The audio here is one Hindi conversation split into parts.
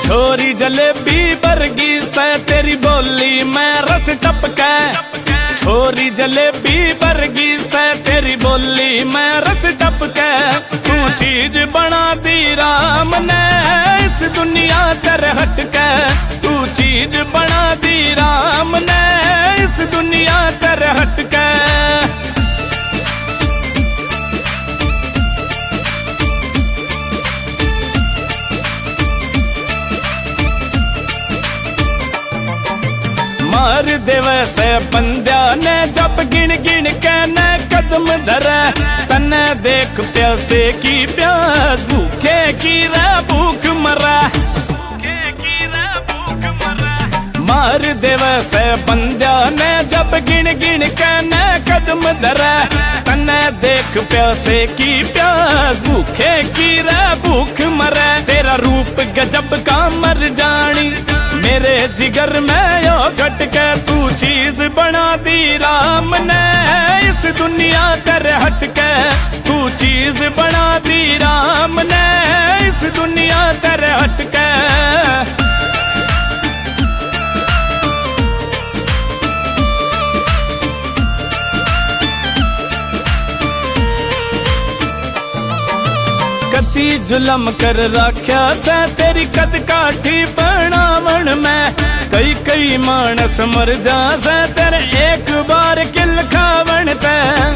छोरी जलेबी बरगी से तेरी बोली मैं रस टपके। छोरी जलेबी बरगी से तेरी बोली मैं रस टपके। तू चीज बना दी राम ने इस दुनिया कर हटके। तू चीज बना दी राम ने इस दुनिया कर हटके। मार देवे से बंद्या ने जब गिन गिन के न कदम धरे। तने देख प्यासे की प्यास भूखे की रे भूख मरा। मार देवे से बंद्या ने जब गिन गिन के न कदम धरे। तने देख प्यासे की प्यास भूखे की रे भूख मरे। तेरा रूप गजब का मर जानी मेरे जिगर में यो घटके। तू चीज बना दी राम ने इस दुनिया कर हटके। तू चीज बना दी राम ने इस दुनिया कर हटके। कती जुलम कर राख्या से तेरी कद काठी बनावन में। कई कई मानस मर जा से तेरे एक बार किल खावन ते।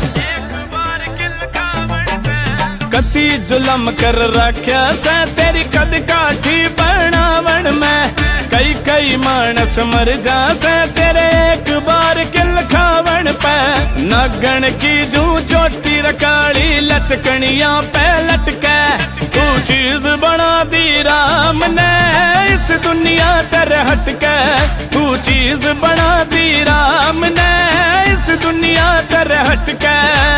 कती जुलम कर राख्या से तेरी कद काठी बनावन में। कई कई मानस मर जा से तेरे एक बार किल खावन पे। नागण की जू चोटी रकाली लचकनिया पे लटके। तू चीज बना दी राम ने इस दुनिया कर हटके। तू चीज बना दी राम ने इस दुनिया कर हटके।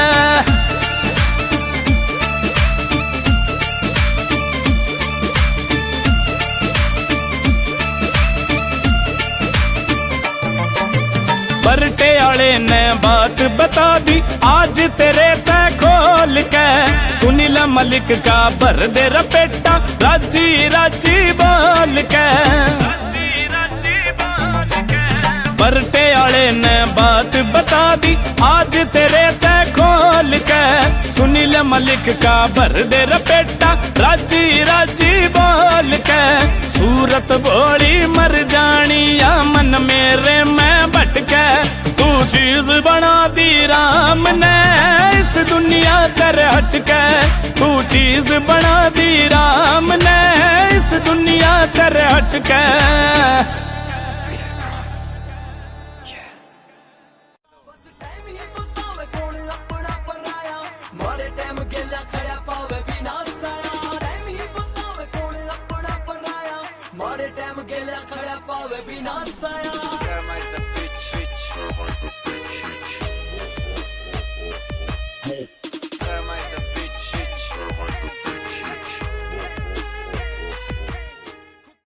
बरटे आले ने बात बता दी आज तेरे तय खोल के। सुनील मलिक का भर दे रपेटा राजी राजी बोल के। बरटे आले ने बात बता दी आज तेरे तय खोल के। सुनील मलिक का भर दे रपेटा राजी राजी बोल के। सूरत भोली मर जानी या मन मेरे में भटके। तू चीज बना दी राम ने इस दुनिया कर हटके। तू चीज बना दी राम ने इस दुनिया कर हटके। मारे टाइम गेला खड़ा पावे बिना साया।